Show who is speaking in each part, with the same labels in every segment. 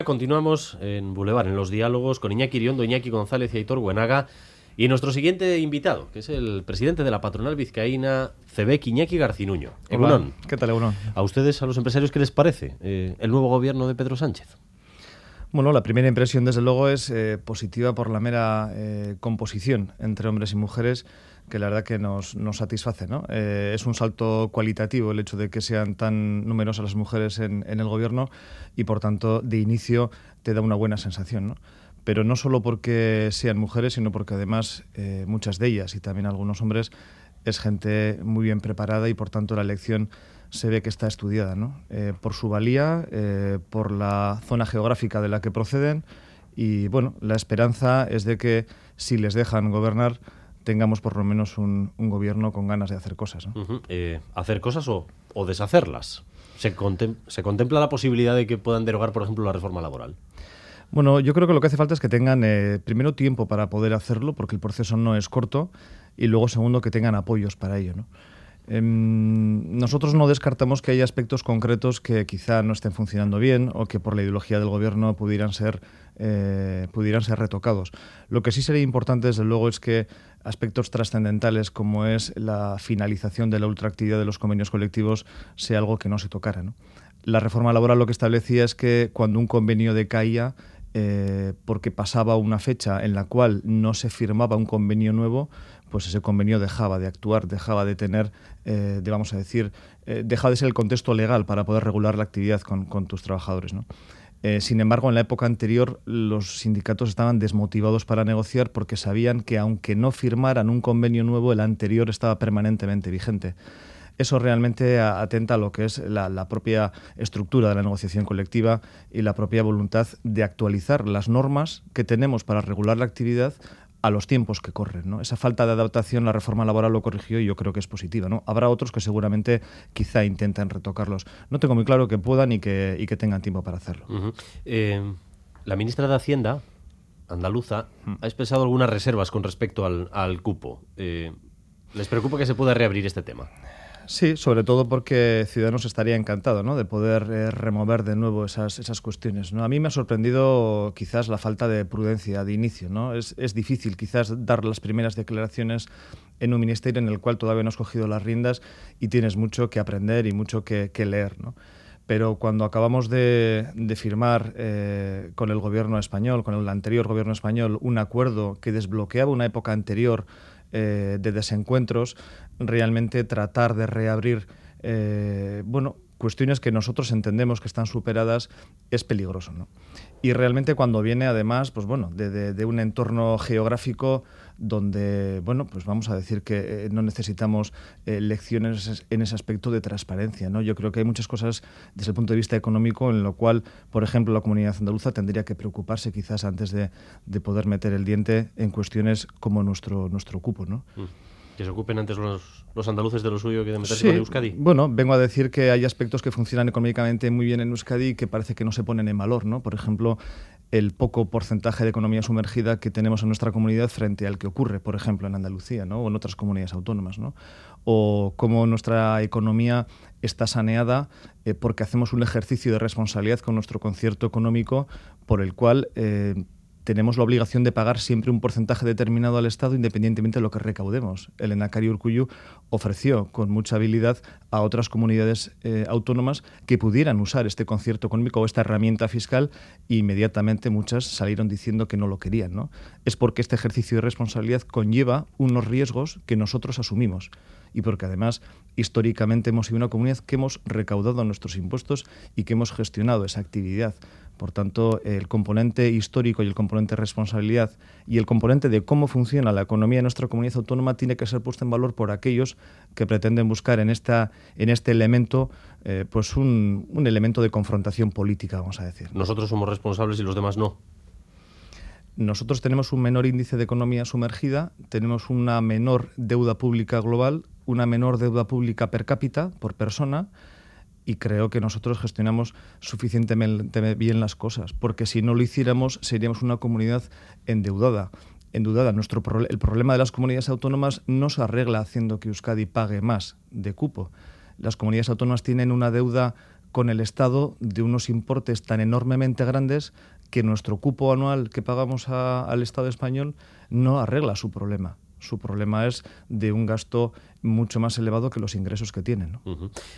Speaker 1: Continuamos en Boulevard, en los diálogos con Iñaki Iriondo, Iñaki González y Aitor Buenaga. Y nuestro siguiente invitado, que es el presidente de la patronal vizcaína CEBEC, Iñaki Garcinuño.
Speaker 2: Hola, ¿qué tal, Egunon?
Speaker 1: ¿A ustedes, a los empresarios, qué les parece el nuevo gobierno de Pedro Sánchez?
Speaker 2: Bueno, la primera impresión, desde luego, es positiva por la mera composición entre hombres y mujeres, que la verdad que nos satisface, ¿no? Es un salto cualitativo el hecho de que sean tan numerosas las mujeres en el gobierno y, por tanto, de inicio te da una buena sensación, ¿no? Pero no solo porque sean mujeres, sino porque además muchas de ellas y también algunos hombres es gente muy bien preparada y, por tanto, la elección se ve que está estudiada, ¿no? Por su valía, por la zona geográfica de la que proceden y, bueno, la esperanza es de que si les dejan gobernar tengamos por lo menos un gobierno con ganas de hacer cosas, ¿no?
Speaker 1: ¿Hacer cosas o deshacerlas? ¿Se contempla la posibilidad de que puedan derogar, por ejemplo, la reforma laboral?
Speaker 2: Bueno, yo creo que lo que hace falta es que tengan primero tiempo para poder hacerlo, porque el proceso no es corto, y luego segundo que tengan apoyos para ello, ¿no? Nosotros no descartamos que haya aspectos concretos que quizá no estén funcionando bien o que por la ideología del gobierno pudieran ser retocados. Lo que sí sería importante, desde luego, es que aspectos trascendentales como es la finalización de la ultraactividad de los convenios colectivos sea algo que no se tocara, ¿no? La reforma laboral lo que establecía es que cuando un convenio decaía, porque pasaba una fecha en la cual no se firmaba un convenio nuevo, pues ese convenio dejaba de actuar, dejaba de tener, dejaba de ser el contexto legal para poder regular la actividad con tus trabajadores, ¿no? Sin embargo, en la época anterior los sindicatos estaban desmotivados para negociar porque sabían que aunque no firmaran un convenio nuevo, el anterior estaba permanentemente vigente. Eso realmente atenta a lo que es la propia estructura de la negociación colectiva y la propia voluntad de actualizar las normas que tenemos para regular la actividad a los tiempos que corren, ¿no? Esa falta de adaptación la reforma laboral lo corrigió y yo creo que es positiva, ¿no? Habrá otros que seguramente quizá intenten retocarlos. No tengo muy claro que puedan y que tengan tiempo para hacerlo.
Speaker 1: La ministra de Hacienda, andaluza, ha expresado algunas reservas con respecto al cupo. ¿Les preocupa que se pueda reabrir este tema?
Speaker 2: Sí, sobre todo porque Ciudadanos estaría encantado, ¿no?, de poder remover de nuevo esas cuestiones, ¿no? A mí me ha sorprendido quizás la falta de prudencia de inicio, ¿no? Es difícil quizás dar las primeras declaraciones en un ministerio en el cual todavía no has cogido las riendas y tienes mucho que aprender y mucho que leer, ¿no? Pero cuando acabamos de firmar con el gobierno español, con el anterior gobierno español, un acuerdo que desbloqueaba una época anterior de desencuentros, realmente tratar de reabrir cuestiones que nosotros entendemos que están superadas es peligroso, ¿no? Y realmente cuando viene además de un entorno geográfico donde, pues vamos a decir que no necesitamos lecciones en ese aspecto de transparencia, ¿no? Yo creo que hay muchas cosas desde el punto de vista económico en lo cual, por ejemplo, la comunidad andaluza tendría que preocuparse quizás antes de poder meter el diente en cuestiones como nuestro cupo, ¿no?
Speaker 1: ¿Que se ocupen antes los andaluces de lo suyo que de meterse con Euskadi?
Speaker 2: Bueno, vengo a decir que hay aspectos que funcionan económicamente muy bien en Euskadi y que parece que no se ponen en valor, ¿no? Por ejemplo, el poco porcentaje de economía sumergida que tenemos en nuestra comunidad frente al que ocurre, por ejemplo, en Andalucía, ¿no?, o en otras comunidades autónomas, ¿no? O cómo nuestra economía está saneada porque hacemos un ejercicio de responsabilidad con nuestro concierto económico por el cual tenemos la obligación de pagar siempre un porcentaje determinado al Estado independientemente de lo que recaudemos. El Lehendakari Urkullu ofreció con mucha habilidad a otras comunidades autónomas que pudieran usar este concierto económico o esta herramienta fiscal e inmediatamente muchas salieron diciendo que no lo querían, ¿no? Es porque este ejercicio de responsabilidad conlleva unos riesgos que nosotros asumimos y porque además históricamente hemos sido una comunidad que hemos recaudado nuestros impuestos y que hemos gestionado esa actividad. Por tanto, el componente histórico y el componente responsabilidad y el componente de cómo funciona la economía de nuestra comunidad autónoma tiene que ser puesto en valor por aquellos que pretenden buscar en este elemento un elemento de confrontación política, vamos a decir.
Speaker 1: Nosotros somos responsables y los demás no.
Speaker 2: Nosotros tenemos un menor índice de economía sumergida, tenemos una menor deuda pública global, una menor deuda pública per cápita, por persona, y creo que nosotros gestionamos suficientemente bien las cosas, porque si no lo hiciéramos seríamos una comunidad endeudada. El problema de las comunidades autónomas no se arregla haciendo que Euskadi pague más de cupo. Las comunidades autónomas tienen una deuda con el Estado de unos importes tan enormemente grandes que nuestro cupo anual que pagamos al Estado español no arregla su problema. Su problema es de un gasto mucho más elevado que los ingresos que tienen, ¿no?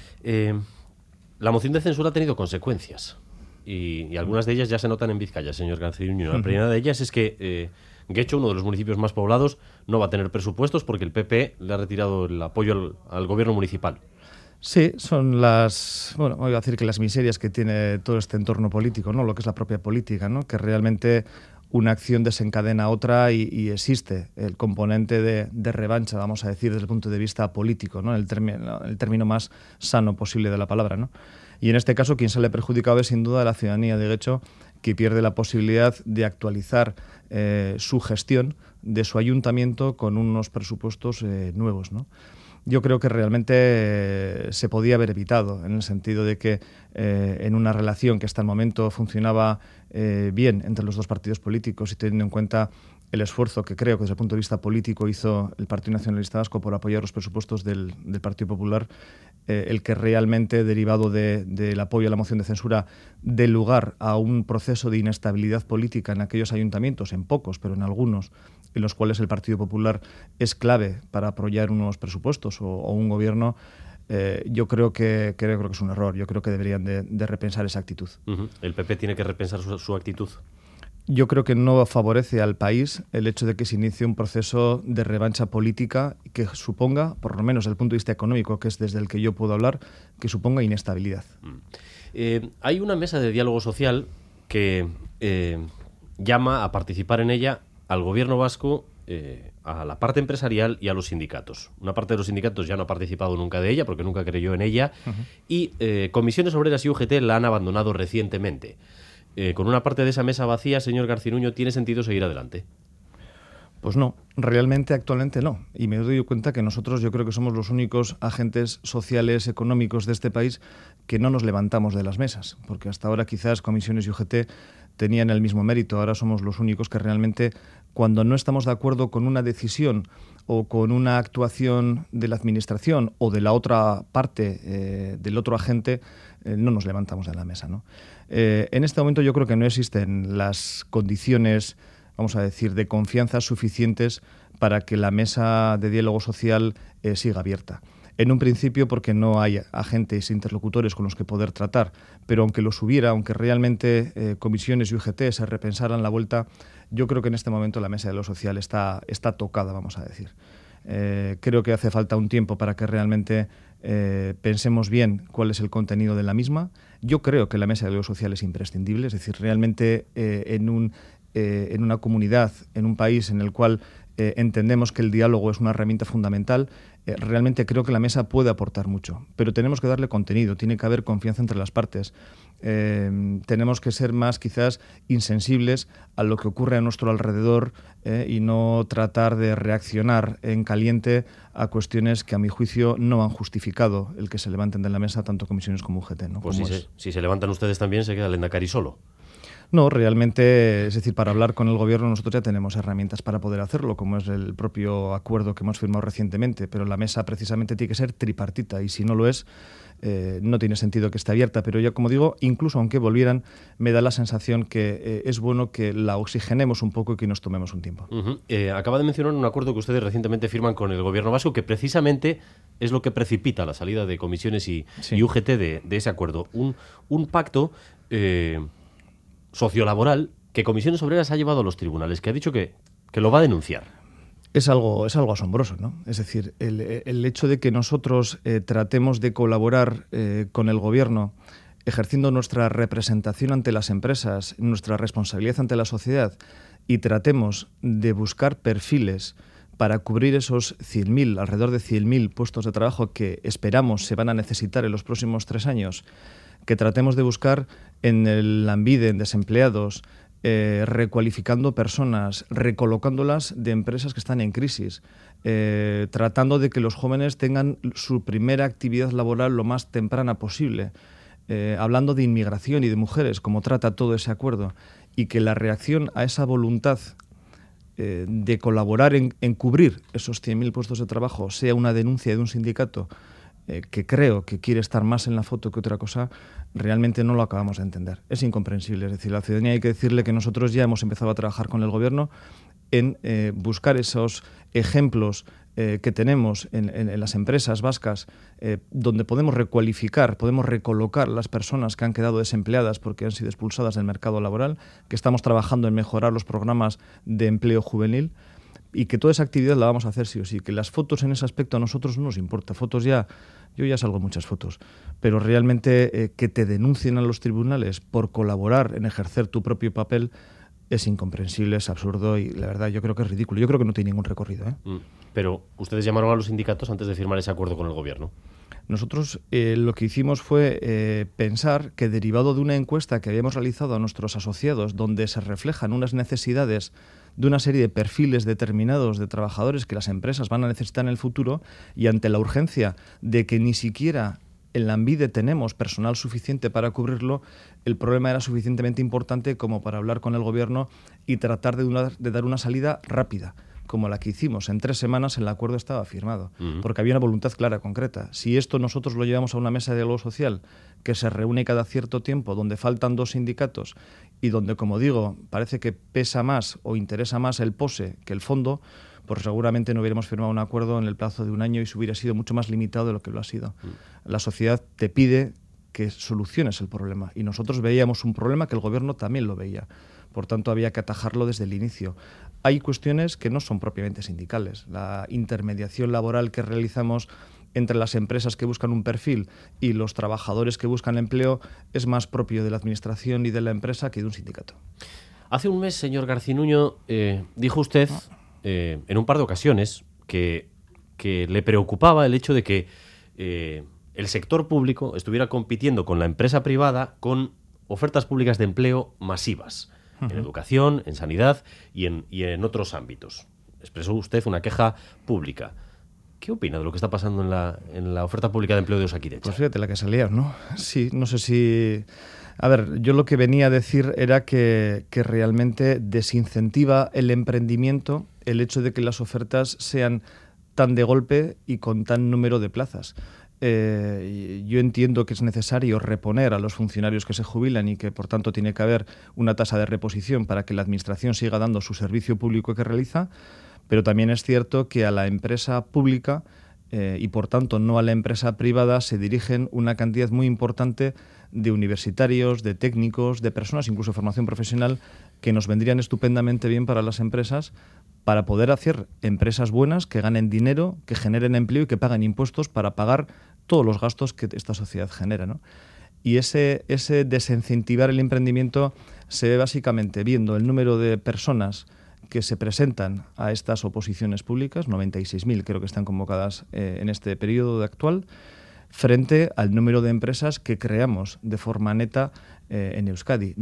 Speaker 1: La moción de censura ha tenido consecuencias y algunas de ellas ya se notan en Vizcaya, señor Garcinuño. La primera de ellas es que Guecho, uno de los municipios más poblados, no va a tener presupuestos porque el PP le ha retirado el apoyo al gobierno municipal.
Speaker 2: Sí, son voy a decir que las miserias que tiene todo este entorno político, ¿no? Lo que es la propia política, ¿no? Que realmente una acción desencadena otra y existe el componente de revancha, vamos a decir, desde el punto de vista político, ¿no? El término más sano posible de la palabra, ¿no? Y en este caso, quien sale perjudicado es sin duda la ciudadanía de Guecho, que pierde la posibilidad de actualizar su gestión de su ayuntamiento con unos presupuestos nuevos, ¿no? Yo creo que realmente se podía haber evitado, en el sentido de que en una relación que hasta el momento funcionaba bien entre los dos partidos políticos y teniendo en cuenta el esfuerzo que creo que desde el punto de vista político hizo el Partido Nacionalista Vasco por apoyar los presupuestos del Partido Popular, el que realmente, derivado del apoyo a la moción de censura, dé lugar a un proceso de inestabilidad política en aquellos ayuntamientos, en pocos, pero en algunos, en los cuales el Partido Popular es clave para apoyar unos presupuestos o un gobierno, yo creo que es un error. Yo creo que deberían de repensar esa actitud.
Speaker 1: ¿El PP tiene que repensar su actitud?
Speaker 2: Yo creo que no favorece al país el hecho de que se inicie un proceso de revancha política que suponga, por lo menos desde el punto de vista económico, que es desde el que yo puedo hablar, que suponga inestabilidad.
Speaker 1: Hay una mesa de diálogo social que llama a participar en ella al gobierno vasco, a la parte empresarial y a los sindicatos. Una parte de los sindicatos ya no ha participado nunca de ella porque nunca creyó en ella, y Comisiones Obreras y UGT la han abandonado recientemente. Con una parte de esa mesa vacía, señor Garcinuño, ¿tiene sentido seguir adelante?
Speaker 2: Pues no, realmente actualmente no. Y me doy cuenta que nosotros, yo creo que somos los únicos agentes sociales, económicos de este país que no nos levantamos de las mesas, porque hasta ahora quizás Comisiones y UGT tenían el mismo mérito. Ahora somos los únicos que realmente, cuando no estamos de acuerdo con una decisión o con una actuación de la administración o de la otra parte, del otro agente, no nos levantamos de la mesa, ¿no? En este momento yo creo que no existen las condiciones, vamos a decir, de confianza suficientes para que la mesa de diálogo social siga abierta. En un principio porque no hay agentes interlocutores con los que poder tratar, pero aunque los hubiera, aunque realmente Comisiones y UGT se repensaran la vuelta, yo creo que en este momento la mesa de diálogo social está tocada, vamos a decir. Creo que hace falta un tiempo para que realmente pensemos bien cuál es el contenido de la misma. Yo creo que la mesa de diálogo social es imprescindible, es decir, realmente en una comunidad, en un país en el cual entendemos que el diálogo es una herramienta fundamental, realmente creo que la mesa puede aportar mucho, pero tenemos que darle contenido, tiene que haber confianza entre las partes. Tenemos que ser más quizás insensibles a lo que ocurre a nuestro alrededor y no tratar de reaccionar en caliente a cuestiones que a mi juicio no han justificado el que se levanten de la mesa tanto Comisiones como UGT, ¿no?
Speaker 1: Pues si se levantan ustedes también se queda el Lehendakari solo.
Speaker 2: No, realmente, es decir, para hablar con el gobierno nosotros ya tenemos herramientas para poder hacerlo, como es el propio acuerdo que hemos firmado recientemente, pero la mesa precisamente tiene que ser tripartita y si no lo es, no tiene sentido que esté abierta. Pero ya, como digo, incluso aunque volvieran, me da la sensación que es bueno que la oxigenemos un poco y que nos tomemos un tiempo.
Speaker 1: Acaba de mencionar un acuerdo que ustedes recientemente firman con el gobierno vasco, que precisamente es lo que precipita la salida de Comisiones y UGT de ese acuerdo. Un pacto sociolaboral que Comisiones Obreras ha llevado a los tribunales, que ha dicho que lo va a denunciar.
Speaker 2: Es algo asombroso, ¿no? Es decir, el hecho de que nosotros tratemos de colaborar con el gobierno, ejerciendo nuestra representación ante las empresas, nuestra responsabilidad ante la sociedad, y tratemos de buscar perfiles para cubrir esos 100.000, alrededor de 100.000 puestos de trabajo que esperamos se van a necesitar en los próximos 3 años, que tratemos de buscar en el Lanbide, en desempleados, recualificando personas, recolocándolas de empresas que están en crisis, tratando de que los jóvenes tengan su primera actividad laboral lo más temprana posible, hablando de inmigración y de mujeres, como trata todo ese acuerdo, y que la reacción a esa voluntad de colaborar en cubrir esos 100.000 puestos de trabajo sea una denuncia de un sindicato que creo que quiere estar más en la foto que otra cosa, realmente no lo acabamos de entender. Es incomprensible. Es decir, a la ciudadanía hay que decirle que nosotros ya hemos empezado a trabajar con el Gobierno en buscar esos ejemplos que tenemos en las empresas vascas, donde podemos recualificar, podemos recolocar las personas que han quedado desempleadas porque han sido expulsadas del mercado laboral, que estamos trabajando en mejorar los programas de empleo juvenil, y que toda esa actividad la vamos a hacer sí o sí. Que las fotos en ese aspecto a nosotros no nos importa. Fotos yo ya salgo en muchas fotos, pero realmente que te denuncien a los tribunales por colaborar en ejercer tu propio papel es incomprensible, es absurdo y la verdad yo creo que es ridículo. Yo creo que no tiene ningún recorrido.
Speaker 1: Pero ustedes llamaron a los sindicatos antes de firmar ese acuerdo con el Gobierno.
Speaker 2: Nosotros lo que hicimos fue pensar que, derivado de una encuesta que habíamos realizado a nuestros asociados, donde se reflejan unas necesidades de una serie de perfiles determinados de trabajadores que las empresas van a necesitar en el futuro, y ante la urgencia de que ni siquiera en Lanbide tenemos personal suficiente para cubrirlo, el problema era suficientemente importante como para hablar con el Gobierno y tratar de dar una salida rápida, como la que hicimos. En 3 semanas el acuerdo estaba firmado, porque había una voluntad clara, concreta. Si esto nosotros lo llevamos a una mesa de diálogo social que se reúne cada cierto tiempo, donde faltan 2 sindicatos y donde, como digo, parece que pesa más o interesa más el pose que el fondo, pues seguramente no hubiéramos firmado un acuerdo en el plazo de 1 año y se hubiera sido mucho más limitado de lo que lo ha sido. La sociedad te pide que soluciones el problema y nosotros veíamos un problema que el Gobierno también lo veía. Por tanto, había que atajarlo desde el inicio. Hay cuestiones que no son propiamente sindicales. La intermediación laboral que realizamos entre las empresas que buscan un perfil y los trabajadores que buscan empleo es más propio de la administración y de la empresa que de un sindicato.
Speaker 1: Hace un mes, señor Garcinuño, dijo usted en un par de ocasiones que le preocupaba el hecho de que el sector público estuviera compitiendo con la empresa privada con ofertas públicas de empleo masivas, en educación, en sanidad y en otros ámbitos. Expresó usted una queja pública. ¿Qué opina de lo que está pasando en la oferta pública de empleo de Osakidetza?
Speaker 2: Pues fíjate la que se ha liado, ¿no? Sí, no sé si... A ver, yo lo que venía a decir era que realmente desincentiva el emprendimiento el hecho de que las ofertas sean tan de golpe y con tan número de plazas. Yo entiendo que es necesario reponer a los funcionarios que se jubilan y que, por tanto, tiene que haber una tasa de reposición para que la Administración siga dando su servicio público que realiza, pero también es cierto que a la empresa pública y, por tanto, no a la empresa privada se dirigen una cantidad muy importante de universitarios, de técnicos, de personas, incluso de formación profesional, que nos vendrían estupendamente bien para las empresas para poder hacer empresas buenas que ganen dinero, que generen empleo y que paguen impuestos para pagar todos los gastos que esta sociedad genera, ¿no? Y ese desincentivar el emprendimiento se ve básicamente viendo el número de personas que se presentan a estas oposiciones públicas, 96.000 creo que están convocadas en este periodo actual, frente al número de empresas que creamos de forma neta en Euskadi,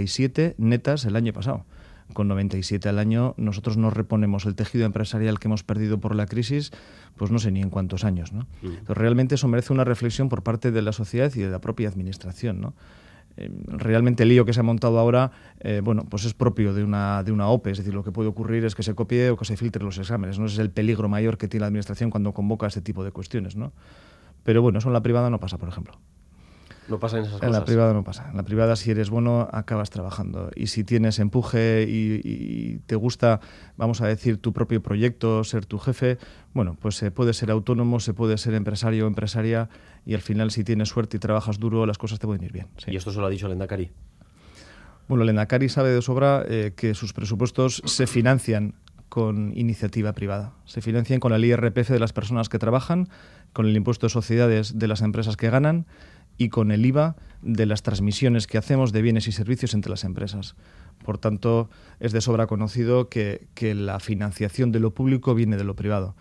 Speaker 2: 97 netas el año pasado. Con 97 al año nosotros no reponemos el tejido empresarial que hemos perdido por la crisis, pues no sé ni en cuántos años, ¿no? Entonces, realmente eso merece una reflexión por parte de la sociedad y de la propia administración, ¿no? Realmente el lío que se ha montado ahora, bueno, pues es propio de una OPE, es decir, lo que puede ocurrir es que se copie o que se filtren los exámenes, ¿no? Ese es el peligro mayor que tiene la administración cuando convoca este tipo de cuestiones, ¿no? Pero bueno, eso en la privada no pasa, por ejemplo.
Speaker 1: No pasa en esas cosas.
Speaker 2: En la privada no pasa. En la privada, si eres bueno, acabas trabajando. Y si tienes empuje y te gusta, vamos a decir, tu propio proyecto, ser tu jefe, bueno, pues se puede ser autónomo, se puede ser empresario o empresaria, y al final, si tienes suerte y trabajas duro, las cosas te pueden ir bien. Sí.
Speaker 1: ¿Y esto se lo ha dicho el Lehendakari?
Speaker 2: Bueno, el Lehendakari sabe de sobra que sus presupuestos se financian con iniciativa privada. Se financian con el IRPF de las personas que trabajan, con el impuesto de sociedades de las empresas que ganan y con el IVA de las transmisiones que hacemos de bienes y servicios entre las empresas. Por tanto, es de sobra conocido que la financiación de lo público viene de lo privado.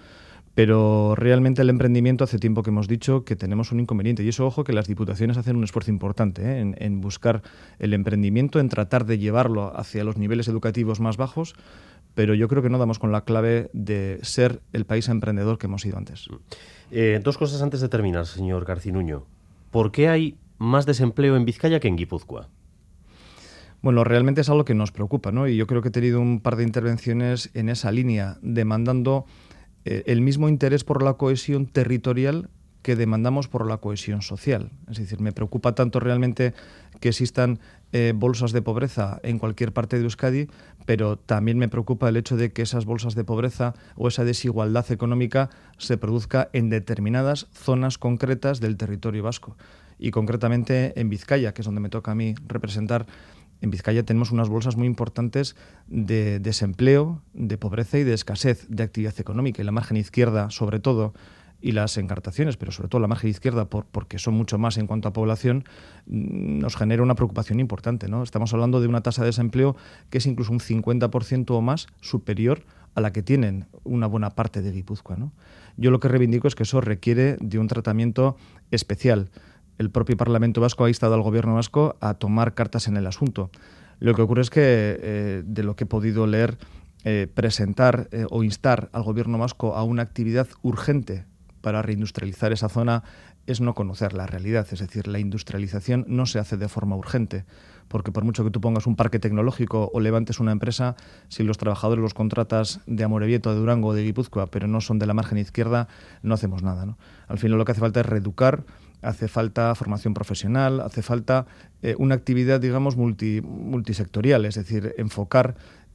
Speaker 2: Pero realmente el emprendimiento, hace tiempo que hemos dicho que tenemos un inconveniente. Y eso, ojo, que las diputaciones hacen un esfuerzo importante en buscar el emprendimiento, en tratar de llevarlo hacia los niveles educativos más bajos, pero yo creo que no damos con la clave de ser el país emprendedor que hemos sido antes.
Speaker 1: 2 cosas antes de terminar, señor Garcinuño. ¿Por qué hay más desempleo en Vizcaya que en Guipúzcoa?
Speaker 2: Bueno, realmente es algo que nos preocupa, ¿no? Y yo creo que he tenido un par de intervenciones en esa línea, demandando el mismo interés por la cohesión territorial que demandamos por la cohesión social. Es decir, me preocupa tanto realmente que existan bolsas de pobreza en cualquier parte de Euskadi, pero también me preocupa el hecho de que esas bolsas de pobreza o esa desigualdad económica se produzca en determinadas zonas concretas del territorio vasco. Y concretamente en Vizcaya, que es donde me toca a mí representar. En Vizcaya tenemos unas bolsas muy importantes de desempleo, de pobreza y de escasez de actividad económica. Y la margen izquierda, sobre todo, y las encartaciones, pero sobre todo la margen izquierda, porque son mucho más en cuanto a población, nos genera una preocupación importante, ¿no? Estamos hablando de una tasa de desempleo que es incluso un 50% o más superior a la que tienen una buena parte de Guipúzcoa, ¿no? Yo lo que reivindico es que eso requiere de un tratamiento especial. El propio Parlamento Vasco ha instado al Gobierno vasco a tomar cartas en el asunto. Lo que ocurre es que, de lo que he podido leer, presentar o instar al Gobierno vasco a una actividad urgente para reindustrializar esa zona es no conocer la realidad. Es decir, la industrialización no se hace de forma urgente, porque por mucho que tú pongas un parque tecnológico o levantes una empresa, si los trabajadores los contratas de Amorebieta, de Durango o de Guipúzcoa, pero no son de la margen izquierda, no hacemos nada, ¿no? Al final lo que hace falta es reeducar, hace falta formación profesional, hace falta una actividad, digamos, multisectorial, es decir, enfocar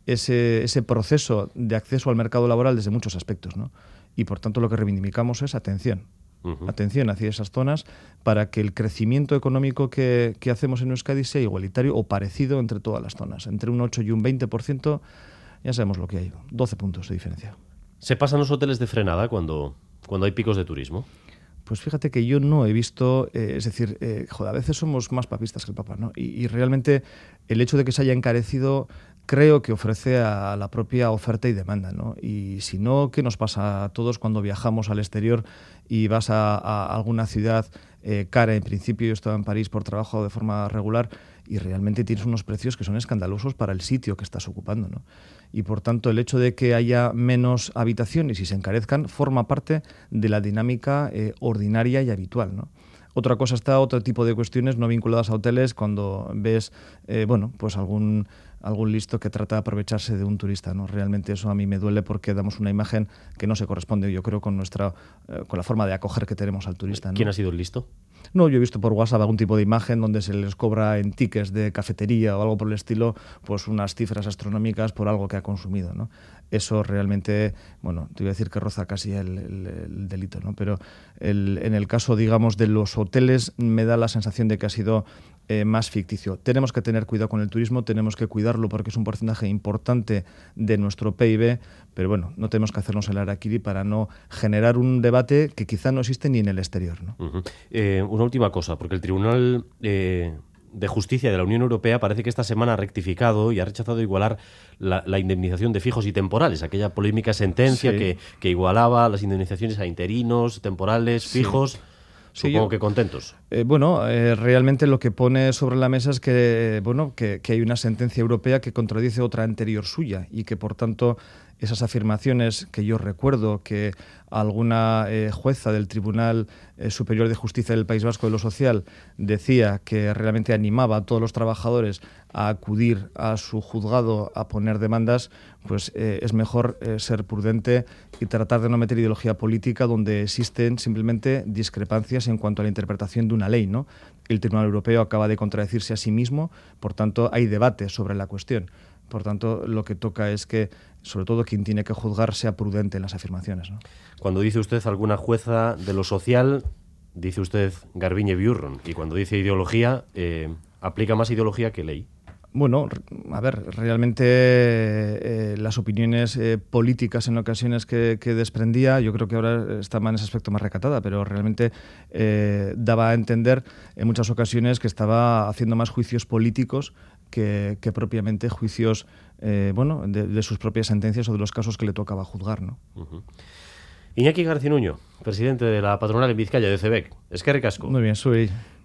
Speaker 2: ese proceso de acceso al mercado laboral desde muchos aspectos, ¿no? Y por tanto lo que reivindicamos es atención. Atención hacia esas zonas para que el crecimiento económico que hacemos en Euskadi sea igualitario o parecido entre todas las zonas. Entre un 8 y un 20%, ya sabemos lo que hay, 12 puntos de diferencia.
Speaker 1: ¿Se pasan los hoteles de frenada cuando hay picos de turismo?
Speaker 2: Pues fíjate que yo no he visto, es decir, a veces somos más papistas que el Papa, ¿no? Y realmente el hecho de que se haya encarecido creo que ofrece a la propia oferta y demanda, ¿no? Y si no, ¿qué nos pasa a todos cuando viajamos al exterior y vas a alguna ciudad cara? En principio yo estaba en París por trabajo de forma regular y realmente tienes unos precios que son escandalosos para el sitio que estás ocupando, ¿no? Y por tanto el hecho de que haya menos habitaciones y se encarezcan forma parte de la dinámica ordinaria y habitual, ¿no? Otra cosa está, otro tipo de cuestiones no vinculadas a hoteles, cuando ves, pues algún listo que trata de aprovecharse de un turista, ¿no? Realmente eso a mí me duele porque damos una imagen que no se corresponde, yo creo, con la forma de acoger que tenemos al turista, ¿no?
Speaker 1: ¿Quién ha sido el listo?
Speaker 2: No, yo he visto por WhatsApp algún tipo de imagen donde se les cobra en tickets de cafetería o algo por el estilo, pues unas cifras astronómicas por algo que ha consumido, ¿no? Eso realmente, bueno, te voy a decir que roza casi el delito, ¿no? Pero en el caso, digamos, de los hoteles me da la sensación de que ha sido más ficticio. Tenemos que tener cuidado con el turismo, tenemos que cuidarlo porque es un porcentaje importante de nuestro PIB, pero bueno, no tenemos que hacernos el harakiri para no generar un debate que quizá no existe ni en el exterior, ¿no?
Speaker 1: Una última cosa, porque el Tribunal de Justicia de la Unión Europea parece que esta semana ha rectificado y ha rechazado igualar la indemnización de fijos y temporales, aquella polémica sentencia que igualaba las indemnizaciones a interinos, temporales, fijos. Supongo que contentos.
Speaker 2: Realmente lo que pone sobre la mesa es que hay una sentencia europea que contradice otra anterior suya y que, por tanto, esas afirmaciones que yo recuerdo que alguna jueza del Tribunal Superior de Justicia del País Vasco de lo Social decía que realmente animaba a todos los trabajadores a acudir a su juzgado a poner demandas, pues es mejor ser prudente y tratar de no meter ideología política donde existen simplemente discrepancias en cuanto a la interpretación de una ley, ¿no? El Tribunal Europeo acaba de contradecirse a sí mismo, por tanto hay debate sobre la cuestión. Por tanto, lo que toca es que, sobre todo, quien tiene que juzgar sea prudente en las afirmaciones, ¿no?
Speaker 1: Cuando dice usted alguna jueza de lo social, dice usted Garbiñe Biurron. Y cuando dice ideología, aplica más ideología que ley.
Speaker 2: Bueno, a ver, realmente las opiniones políticas en ocasiones que desprendía, yo creo que ahora está en ese aspecto más recatada, pero realmente daba a entender en muchas ocasiones que estaba haciendo más juicios políticos que propiamente juicios de sus propias sentencias o de los casos que le tocaba juzgar, ¿no?
Speaker 1: Iñaki Garcinuño, presidente de la patronal en Vizcaya de CEBEC. Eskerrik asko.
Speaker 2: Muy bien, soy...